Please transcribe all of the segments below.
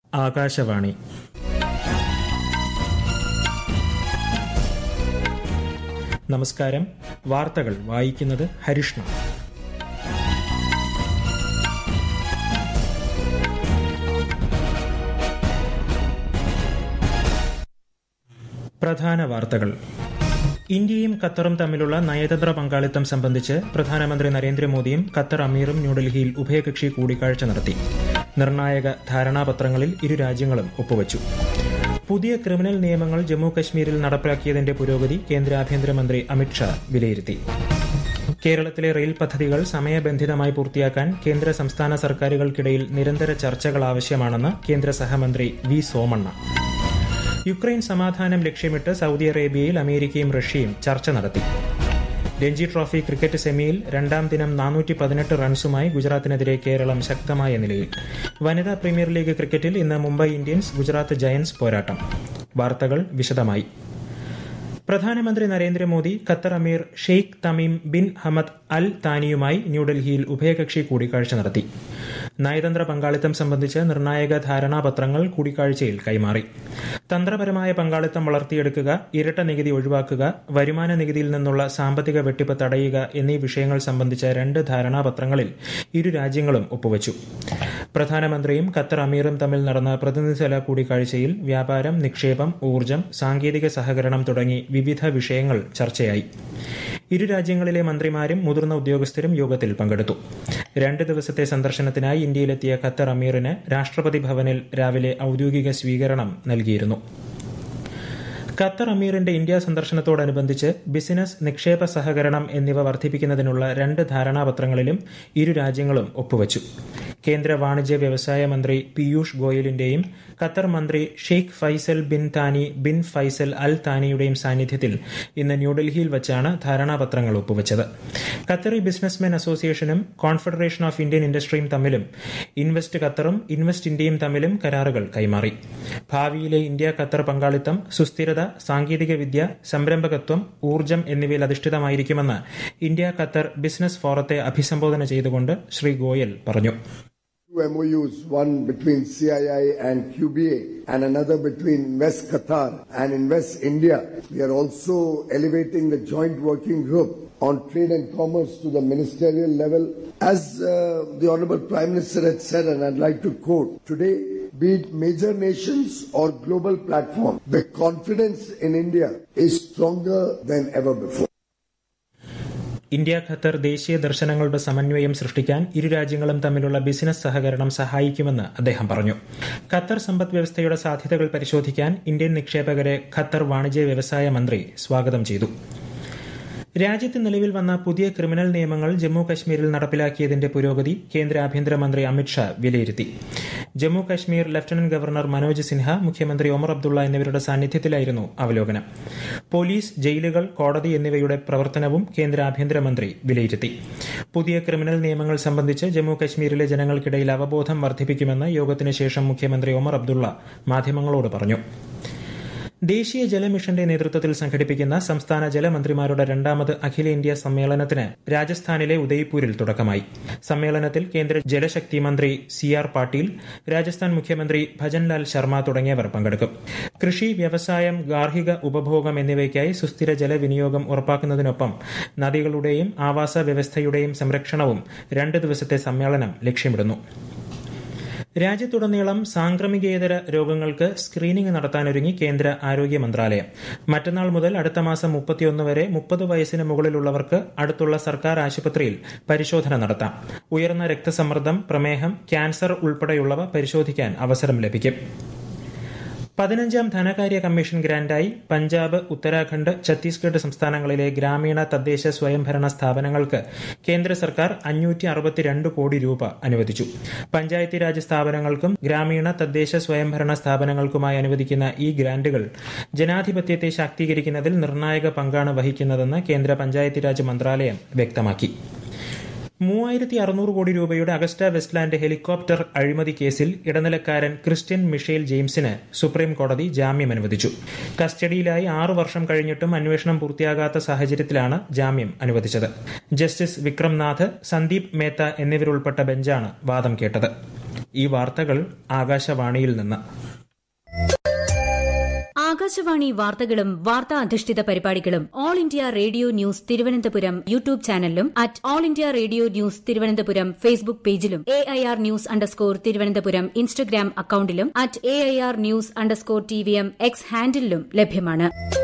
ആകാശവാണി. നമസ്കാരം. വാർത്തകൾ വായിക്കുന്നത് ഹരിഷ്ണ. പ്രധാന വാർത്തകൾ. ഇന്ത്യയും ഖത്തറും തമ്മിലുള്ള നയതന്ത്ര പങ്കാളിത്തം സംബന്ധിച്ച് പ്രധാനമന്ത്രി നരേന്ദ്രമോദിയും ഖത്തർ അമീറും ന്യൂഡൽഹിയിൽ ഉഭയകക്ഷി കൂടിക്കാഴ്ച നടത്തി. നിർണായക ധാരണാപത്രങ്ങളിൽ ഇരു രാജ്യങ്ങളും ഒപ്പുവച്ചു. പുതിയ ക്രിമിനൽ നിയമങ്ങൾ ജമ്മു കശ്മീരിൽ നടപ്പാക്കിയതിന്റെ പുരോഗതി കേന്ദ്ര ആഭ്യന്തരമന്ത്രി അമിത്ഷാ വിലയിരുത്തി. കേരളത്തിലെ റെയിൽ പദ്ധതികൾ സമയബന്ധിതമായി പൂർത്തിയാക്കാൻ കേന്ദ്ര സംസ്ഥാന സർക്കാരുകൾക്കിടയിൽ നിരന്തര ചർച്ചകൾ ആവശ്യമാണെന്ന് കേന്ദ്ര സഹമന്ത്രി വി സോമണ്ണ. യുക്രൈൻ സമാധാനം ലക്ഷ്യമിട്ട് സൌദി അറേബ്യയിൽ അമേരിക്കയും റഷ്യയും ചർച്ച നടത്തി. രഞ്ജി ട്രോഫി ക്രിക്കറ്റ് സെമിയിൽ രണ്ടാം ദിനം 418 റൺസുമായി ഗുജറാത്തിനെതിരെ കേരളം ശക്തമായ നിലയിൽ. വനിതാ പ്രീമിയർ ലീഗ് ക്രിക്കറ്റിൽ ഇന്ന് മുംബൈ ഇന്ത്യൻസ് ഗുജറാത്ത് ജയന്റ്സ് പോരാട്ടം. വാർത്തകൾ വിശദമായി. പ്രധാനമന്ത്രി നരേന്ദ്രമോദി ഖത്തർ അമീർ Sheikh Tamim bin Hamad Al താനിയുമായി ന്യൂഡൽഹിയിൽ ഉഭയകക്ഷി കൂടിക്കാഴ്ച നടത്തി. നയതന്ത്ര പങ്കാളിത്തം സംബന്ധിച്ച് നിർണായക ധാരണാപത്രങ്ങൾ കൂടിക്കാഴ്ചയിൽ കൈമാറി. തന്ത്രപരമായ പങ്കാളിത്തം വളർത്തിയെടുക്കുക, ഇരട്ട നികുതി ഒഴിവാക്കുക, വരുമാന നികുതിയിൽ നിന്നുള്ള സാമ്പത്തിക വെട്ടിപ്പ് തടയുക എന്നീ വിഷയങ്ങൾ സംബന്ധിച്ച 2 ധാരണാപത്രങ്ങളിൽ ഇരു രാജ്യങ്ങളും ഒപ്പുവച്ചു. പ്രധാനമന്ത്രിയും ഖത്തർ അമീറും തമ്മിൽ നടന്ന പ്രതിനിധിതല കൂടിക്കാഴ്ചയിൽ വ്യാപാരം, നിക്ഷേപം, ഊർജ്ജം, സാങ്കേതിക സഹകരണം തുടങ്ങി വിവിധ വിഷയങ്ങൾ ചർച്ചയായി. ഇരു രാജ്യങ്ങളിലെ മന്ത്രിമാരും മുതിർന്ന ഉദ്യോഗസ്ഥരും യോഗത്തിൽ പങ്കെടുത്തു. 2 ദിവസത്തെ സന്ദർശനത്തിനായി ഇന്ത്യയിലെത്തിയ ഖത്തർ അമീറിന് രാഷ്ട്രപതി ഭവനിൽ രാവിലെ ഔദ്യോഗിക സ്വീകരണം നൽകിയിരുന്നു. ഖത്തർ അമീറിന്റെ ഇന്ത്യ സന്ദർശനത്തോടനുബന്ധിച്ച് ബിസിനസ്, നിക്ഷേപ സഹകരണം എന്നിവ വർദ്ധിപ്പിക്കുന്നതിനുള്ള 2 ധാരണാപത്രങ്ങളിലും ഇരു രാജ്യങ്ങളും ഒപ്പുവച്ചു. കേന്ദ്ര വാണിജ്യ വ്യവസായ മന്ത്രി പീയൂഷ് ഗോയലിന്റെയും ഖത്തർ മന്ത്രി Sheikh Faisal bin Thani bin Faisal Al താനിയുടെയും സാന്നിധ്യത്തിൽ ഇന്ന് ന്യൂഡൽഹിയിൽ വച്ചാണ് ധാരണാപത്രങ്ങൾ ഒപ്പുവച്ചത്. ഖത്തറി ബിസിനസ്മെൻ അസോസിയേഷനും കോൺഫെഡറേഷൻ ഓഫ് ഇന്ത്യൻ ഇൻഡസ്ട്രിയും തമ്മിലും ഇൻവെസ്റ്റ് ഖത്തറും ഇൻവെസ്റ്റ് ഇന്ത്യയും തമ്മിലും കരാറുകൾ കൈമാറി. ഭാവിയിലെ ഇന്ത്യ ഖത്തർ പങ്കാളിത്തം സുസ്ഥിരത, സാങ്കേതിക വിദ്യ, സംരംഭകത്വം, ഊർജ്ജം എന്നിവയിൽ അധിഷ്ഠിതമായിരിക്കുമെന്ന് ഇന്ത്യ ഖത്തർ ബിസിനസ് ഫോറത്തെ അഭിസംബോധന ചെയ്തുകൊണ്ട് ശ്രീ ഗോയൽ പറഞ്ഞു. Two MOUs, one between CII and QBA and another between Invest Qatar and Invest India. We are also elevating the joint working group on trade and commerce to the ministerial level. As the Honorable Prime Minister had said, and I'd like to quote, today, be it major nations or global platform, the confidence in India is stronger than ever before. India Qatar ദേശീയ ദർശനങ്ങളുടെ സമന്വയം സൃഷ്ടിക്കാൻ ഇരു രാജ്യങ്ങളും തമ്മിലുള്ള business സഹകരണം സഹായിക്കുമെന്ന് അദ്ദേഹം പറഞ്ഞു. ഖത്തർ സമ്പദ് വ്യവസ്ഥയുടെ സാധ്യതകൾ പരിശോധിക്കാൻ ഇന്ത്യൻ നിക്ഷേപകരെ ഖത്തർ വാണിജ്യ വ്യവസായ മന്ത്രി സ്വാഗതം ചെയ്തു. രാജ്യത്ത് നിലവിൽ വന്ന പുതിയ ക്രിമിനൽ നിയമങ്ങൾ ജമ്മു കശ്മീരിൽ നടപ്പിലാക്കിയതിന്റെ പുരോഗതി കേന്ദ്ര ആഭ്യന്തരമന്ത്രി അമിത്ഷാ വിലയിരുത്തി. ജമ്മു കശ്മീർ ലഫ്റ്റനന്റ് ഗവർണർ മനോജ് സിൻഹ, മുഖ്യമന്ത്രി ഒമർ അബ്ദുള്ള എന്നിവരുടെ സാന്നിധ്യത്തിലായിരുന്നു അവലോകനം. പോലീസ്, ജയിലുകൾ, കോടതി എന്നിവയുടെ പ്രവർത്തനവും കേന്ദ്ര ആഭ്യന്തരമന്ത്രി വിലയിരുത്തി. പുതിയ ക്രിമിനൽ നിയമങ്ങൾ സംബന്ധിച്ച് ജമ്മു കശ്മീരിലെ ജനങ്ങൾക്കിടയിൽ അവബോധം വർദ്ധിപ്പിക്കുമെന്ന് യോഗത്തിന് ശേഷം മുഖ്യമന്ത്രി ഒമർ അബ്ദുള്ള മാധ്യമങ്ങളോട് പറഞ്ഞു. ദേശീയ ജലമിഷന്റെ നേതൃത്വത്തിൽ സംഘടിപ്പിക്കുന്ന സംസ്ഥാന ജലമന്ത്രിമാരുടെ 2ാമത് അഖിലേന്ത്യാ സമ്മേളനത്തിന് രാജസ്ഥാനിലെ ഉദയ്പൂരിൽ തുടക്കമായി. സമ്മേളനത്തിൽ കേന്ദ്ര ജലശക്തി മന്ത്രി CR പാട്ടീൽ, രാജസ്ഥാൻ മുഖ്യമന്ത്രി ഭജൻലാൽ ശർമ്മ തുടങ്ങിയവർ പങ്കെടുക്കും. കൃഷി, വ്യവസായം, ഗാർഹിക ഉപഭോഗം എന്നിവയ്ക്കായി സുസ്ഥിര ജലവിനിയോഗം ഉറപ്പാക്കുന്നതിനൊപ്പം നദികളുടെയും ആവാസ വ്യവസ്ഥയുടെയും സംരക്ഷണവും 2 ദിവസത്തെ സമ്മേളനം ലക്ഷ്യമിടുന്നു. രാജ്യത്തുടനീളം സാംക്രമികേതര രോഗങ്ങൾക്ക് സ്ക്രീനിംഗ് നടത്താനൊരുങ്ങി കേന്ദ്ര ആരോഗ്യ മന്ത്രാലയം. മറ്റന്നാൾ മുതൽ അടുത്ത മാസം 31 വരെ 30 വയസ്സിന് മുകളിലുള്ളവർക്ക് അടുത്തുള്ള സർക്കാർ ആശുപത്രിയിൽ പരിശോധന നടത്താം. ഉയർന്ന രക്തസമ്മർദ്ദം, പ്രമേഹം, ക്യാൻസർ ഉൾപ്പെടെയുള്ളവ പരിശോധിക്കാൻ അവസരം ലഭിക്കും. 15ാം ധനകാര്യ കമ്മീഷൻ ഗ്രാന്റായി പഞ്ചാബ്, ഉത്തരാഖണ്ഡ്, ഛത്തീസ്ഗഡ് സംസ്ഥാനങ്ങളിലെ ഗ്രാമീണ തദ്ദേശ സ്വയംഭരണ സ്ഥാപനങ്ങൾക്ക് കേന്ദ്ര സർക്കാർ 562 കോടി രൂപ അനുവദിച്ചു. പഞ്ചായത്തി രാജ് സ്ഥാപനങ്ങൾക്കും ഗ്രാമീണ തദ്ദേശ സ്വയംഭരണ സ്ഥാപനങ്ങൾക്കുമായി അനുവദിക്കുന്ന ഈ ഗ്രാന്റുകൾ ജനാധിപത്യത്തെ ശാക്തീകരിക്കുന്നതിൽ നിർണായക പങ്കാണ് വഹിക്കുന്നതെന്ന് കേന്ദ്ര പഞ്ചായത്തി രാജ് മന്ത്രാലയം വ്യക്തമാക്കി. 3600 കോടി രൂപയുടെ അഗസ്റ്റ വെസ്റ്റ്ലാൻഡ് ഹെലികോപ്റ്റർ അഴിമതി കേസിൽ ഇടനിലക്കാരൻ ക്രിസ്ത്യൻ മിഷേൽ ജെയിംസിന് സുപ്രീം കോടതി ജാമ്യം അനുവദിച്ചു. കസ്റ്റഡിയിലായി 6 വർഷം കഴിഞ്ഞിട്ടും അന്വേഷണം പൂർത്തിയാകാത്ത സാഹചര്യത്തിലാണ് ജാമ്യം അനുവദിച്ചത്. ജസ്റ്റിസ് വിക്രം നാഥ്, സന്ദീപ് മേത്ത എന്നിവരുൾപ്പെട്ട ബെഞ്ചാണ് വാദം കേട്ടത്. ഈ വാർത്തകൾ ആകാശവാണിയിൽ നിന്ന്. ആകാശവാണി വാർത്തകളും വാർത്താ അധിഷ്ഠിത പരിപാടികളും All India Radio News Thiruvananthapuram YouTube ചാനലിലും at All India Radio News Thiruvananthapuram Facebook പേജിലും AIR ന്യൂസ് തിരുവനന്തപുരം ഇൻസ്റ്റഗ്രാം അക്കൌണ്ടിലും at AIR news TVM X ഹാൻഡിലും ലഭ്യമാണ്.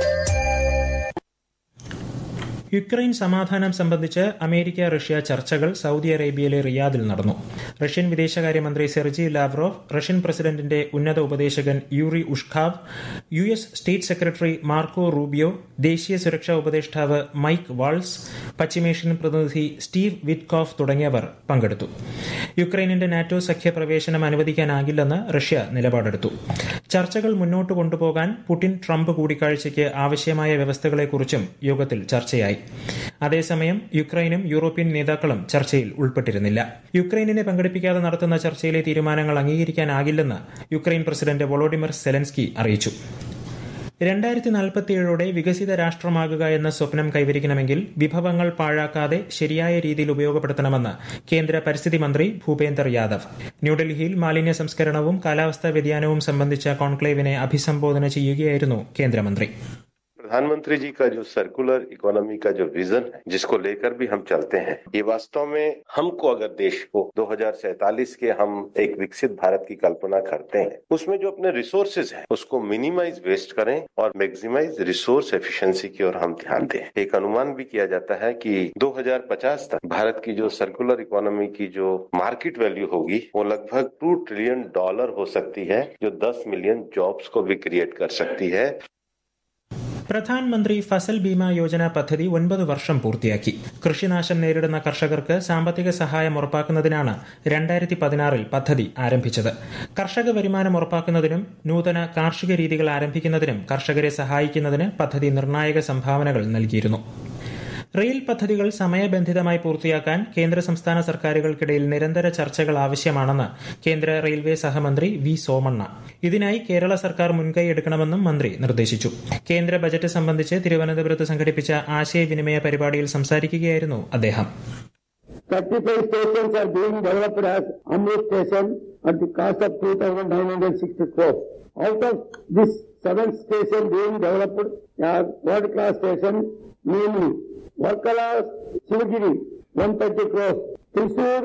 യുക്രൈൻ സമാധാനം സംബന്ധിച്ച് അമേരിക്ക റഷ്യ ചർച്ചകൾ സൌദി അറേബ്യയിലെ റിയാദിൽ നടന്നു. റഷ്യൻ വിദേശകാര്യമന്ത്രി സെർജി ലാവ്റോവ്, റഷ്യൻ പ്രസിഡന്റിന്റെ ഉന്നത ഉപദേശകൻ Yuri Ushakov, US state secretary Marco Rubio, ദേശീയ സുരക്ഷാ ഉപദേഷ്ടാവ് മൈക്ക് വാൾസ്, പശ്ചിമേഷ്യൻ പ്രതിനിധി സ്റ്റീവ് വിറ്റ്കോഫ് തുടങ്ങിയവർ പങ്കെടുത്തു. യുക്രൈനിന്റെ നാറ്റോ സഖ്യ പ്രവേശനം അനുവദിക്കാനാകില്ലെന്ന് റഷ്യ നിലപാടെടുത്തു. ചർച്ചകൾ മുന്നോട്ട് കൊണ്ടുപോകാൻ പുടിൻ ട്രംപ് കൂടിക്കാഴ്ചയ്ക്ക് ആവശ്യമായ വ്യവസ്ഥകളെക്കുറിച്ചും യോഗത്തിൽ ചർച്ചയായി. അതേസമയം യുക്രൈനും യൂറോപ്യൻ നേതാക്കളും ചർച്ചയിൽ ഉൾപ്പെട്ടിരുന്നില്ല. യുക്രൈനിനെ പങ്കെടുപ്പിക്കാതെ നടത്തുന്ന ചർച്ചയിലെ തീരുമാനങ്ങൾ അംഗീകരിക്കാനാകില്ലെന്ന് യുക്രൈൻ പ്രസിഡന്റ് വൊളോഡിമിർ സെലൻസ്കി അറിയിച്ചു. 2047 വികസിത രാഷ്ട്രമാകുക എന്ന സ്വപ്നം കൈവരിക്കണമെങ്കിൽ വിഭവങ്ങൾ പാഴാക്കാതെ ശരിയായ രീതിയിൽ ഉപയോഗപ്പെടുത്തണമെന്ന് കേന്ദ്ര പരിസ്ഥിതി മന്ത്രി ഭൂപേന്ദർ യാദവ്. ന്യൂഡൽഹിയിൽ മാലിന്യ സംസ്കരണവും കാലാവസ്ഥാ വ്യതിയാനവും സംബന്ധിച്ച കോൺക്ലേവിനെ അഭിസംബോധന ചെയ്യുകയായിരുന്നു കേന്ദ്രമന്ത്രി. प्रधानमंत्री जी का जो सर्कुलर इकोनॉमी का जो विजन है, जिसको लेकर भी हम चलते हैं, ये वास्तव में हमको अगर देश को 2047 के हम एक विकसित भारत की कल्पना करते हैं, उसमें जो अपने रिसोर्सेज हैं उसको मिनिमाइज वेस्ट करें और मैक्सिमाइज रिसोर्स एफिशिएंसी की ओर हम ध्यान दें. एक अनुमान भी किया जाता है कि 2050 तक भारत की जो सर्कुलर इकोनॉमी की जो मार्केट वैल्यू होगी वो लगभग $2 ट्रिलियन हो सकती है, जो 10 मिलियन जॉब्स को भी क्रिएट कर सकती है. പ്രധാൻമന്ത്രി ഫസൽ ബീമ യോജന പദ്ധതി 9 വർഷം പൂർത്തിയാക്കി. കൃഷിനാശം നേരിടുന്ന കർഷകർക്ക് സാമ്പത്തിക സഹായം ഉറപ്പാക്കുന്നതിനാണ് 2016 പദ്ധതി ആരംഭിച്ചത്. കർഷക വരുമാനം ഉറപ്പാക്കുന്നതിനും നൂതന കാർഷിക രീതികൾ ആരംഭിക്കുന്നതിനും കർഷകരെ സഹായിക്കുന്നതിന് പദ്ധതി നിർണായക സംഭാവനകൾ നൽകിയിരുന്നു. റെയിൽ പദ്ധതികൾ സമയബന്ധിതമായി പൂർത്തിയാക്കാൻ കേന്ദ്ര സംസ്ഥാന സർക്കാരുകൾക്കിടയിൽ നിരന്തര ചർച്ചകൾ ആവശ്യമാണെന്ന് കേന്ദ്ര റെയിൽവേ സഹമന്ത്രി വി സോമണ്ണ. ഇതിനായി കേരള സർക്കാർ മുൻകൈയെടുക്കണമെന്നും മന്ത്രി നിർദ്ദേശിച്ചു. കേന്ദ്ര ബജറ്റ് സംബന്ധിച്ച് തിരുവനന്തപുരത്ത് സംഘടിപ്പിച്ച ആശയവിനിമയ പരിപാടിയിൽ സംസാരിക്കുകയായിരുന്നു അദ്ദേഹം. 35 stations are being developed as Amrit station at the cost of 2,960 crores. Out of this 7 stations being developed are world-class stations, namely Varkala Sivagiri 130 crores, Thrissur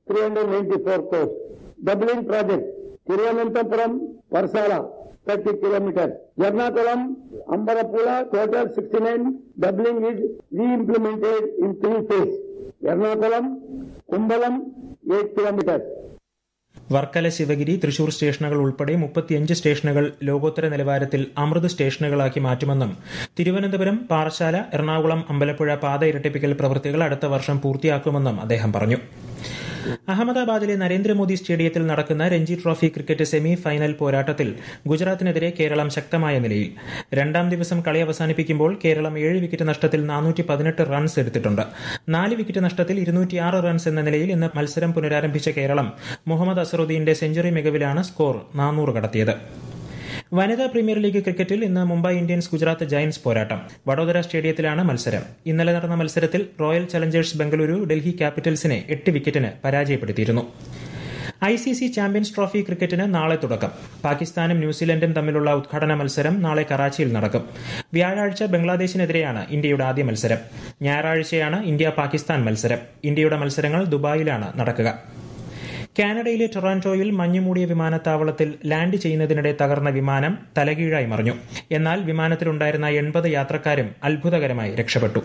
394 crores. Doubling project Thiruvananthapuram Varsala 30 kilometers. Jarnakulam Ambarapula total 69. Doubling is re-implemented in 3 phases. Jarnakulam Kumbalam 8 kilometers. Varkala Sivagiri Thrissur സ്റ്റേഷനുകൾ ഉൾപ്പെടെ 35 സ്റ്റേഷനുകൾ ലോകോത്തര നിലവാരത്തിൽ അമൃത് സ്റ്റേഷനുകളാക്കി മാറ്റുമെന്നും തിരുവനന്തപുരം, പാറശാല, എറണാകുളം, അമ്പലപ്പുഴ പാത ഇരട്ടിപ്പിക്കൽ പ്രവൃത്തികൾ അടുത്ത വർഷം പൂർത്തിയാക്കുമെന്നും അദ്ദേഹം പറഞ്ഞു. അഹമ്മദാബാദിലെ നരേന്ദ്രമോദി സ്റ്റേഡിയത്തിൽ നടക്കുന്ന Ranji trophy cricket semi final പോരാട്ടത്തിൽ ഗുജറാത്തിനെതിരെ കേരളം ശക്തമായ നിലയിൽ. 2ാം ദിവസം കളി അവസാനിപ്പിക്കുമ്പോൾ കേരളം 7 വിക്കറ്റ് നഷ്ടത്തിൽ 418 റൺസ് എടുത്തിട്ടുണ്ട്. 4 വിക്കറ്റ് നഷ്ടത്തിൽ 206 റൺസ് എന്ന നിലയിൽ ഇന്ന് മത്സരം പുനരാരംഭിച്ച കേരളം മുഹമ്മദ് അസറുദ്ദീന്റെ സെഞ്ചുറി മികവിലാണ് സ്കോർ 400 കടത്തിയത്. വനിതാ പ്രീമിയർ ലീഗ് ക്രിക്കറ്റിൽ ഇന്ന് മുംബൈ ഇന്ത്യൻസ് ഗുജറാത്ത് ജയന്റ്സ് പോരാട്ടം. വഡോദര സ്റ്റേഡിയത്തിലാണ് മത്സരം. ഇന്നലെ നടന്ന മത്സരത്തിൽ റോയൽ ചലഞ്ചേഴ്സ് ബംഗളൂരു ഡൽഹി ക്യാപിറ്റൽസിനെ 8 വിക്കറ്റിന് പരാജയപ്പെടുത്തിയിരുന്നു. ICC ചാമ്പ്യൻസ് ട്രോഫി ക്രിക്കറ്റിന് നാളെ തുടക്കം. പാകിസ്ഥാനും ന്യൂസിലൻഡും തമ്മിലുള്ള ഉദ്ഘാടന മത്സരം നാളെ കറാച്ചിയിൽ നടക്കും. വ്യാഴാഴ്ച ബംഗ്ലാദേശിനെതിരെയാണ് ഇന്ത്യയുടെ ആദ്യ മത്സരം. ഞായറാഴ്ചയാണ് ഇന്ത്യ പാകിസ്ഥാൻ മത്സരം. ഇന്ത്യയുടെ മത്സരങ്ങൾ ദുബായിലാണ് നടക്കുക. കാനഡയിലെ ടൊറാന്റോയിൽ മഞ്ഞുമൂടിയ വിമാനത്താവളത്തിൽ ലാൻഡ് ചെയ്യുന്നതിനിടെ തകർന്ന വിമാനം തലകീഴായി മറിഞ്ഞു. എന്നാൽ വിമാനത്തിലുണ്ടായിരുന്ന 80 യാത്രക്കാരും അത്ഭുതകരമായി രക്ഷപ്പെട്ടു.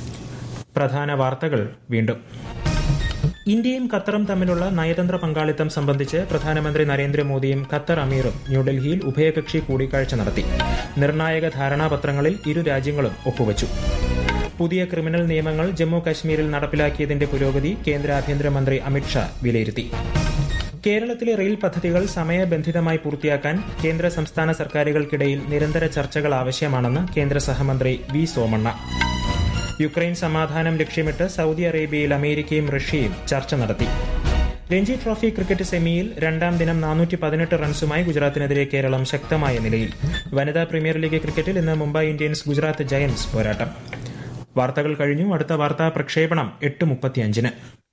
പ്രധാന വാർത്തകൾ വീണ്ടും. ഇന്ത്യയും ഖത്തറും തമ്മിലുള്ള നയതന്ത്ര പങ്കാളിത്തം സംബന്ധിച്ച് പ്രധാനമന്ത്രി നരേന്ദ്രമോദിയും ഖത്തർ അമീറും ന്യൂഡൽഹിയിൽ ഉഭയകക്ഷി കൂടിക്കാഴ്ച നടത്തി. നിർണായക ധാരണാപത്രങ്ങളിൽ ഇരു രാജ്യങ്ങളും ഒപ്പുവച്ചു. പുതിയ ക്രിമിനൽ നിയമങ്ങൾ ജമ്മു കശ്മീരിൽ നടപ്പിലാക്കിയതിന്റെ പുരോഗതി കേന്ദ്ര ആഭ്യന്തരമന്ത്രി അമിത്ഷാ വിലയിരുത്തി. കേരളത്തിലെ റെയിൽ പദ്ധതികൾ സമയബന്ധിതമായി പൂർത്തിയാക്കാൻ കേന്ദ്ര സംസ്ഥാന സർക്കാരുകൾക്കിടയിൽ നിരന്തര ചർച്ചകൾ ആവശ്യമാണെന്ന് കേന്ദ്ര സഹമന്ത്രി വി സോമണ്ണ. യുക്രൈൻ സമാധാനം ലക്ഷ്യമിട്ട് സൌദി അറേബ്യയിൽ അമേരിക്കയും റഷ്യയും ചർച്ച നടത്തി. രഞ്ജി ട്രോഫി ക്രിക്കറ്റ് സെമിയിൽ 2ാം ദിനം 418 റൺസുമായി ഗുജറാത്തിനെതിരെ കേരളം ശക്തമായ നിലയിൽ. വനിതാ പ്രീമിയർ ലീഗ് ക്രിക്കറ്റിൽ ഇന്ന് മുംബൈ ഇന്ത്യൻസ് ഗുജറാത്ത് ജയന്റ്സ് പോരാട്ടം. വാർത്തകൾ കഴിഞ്ഞു. അടുത്ത വാർത്താ പ്രക്ഷേപണം 8:35.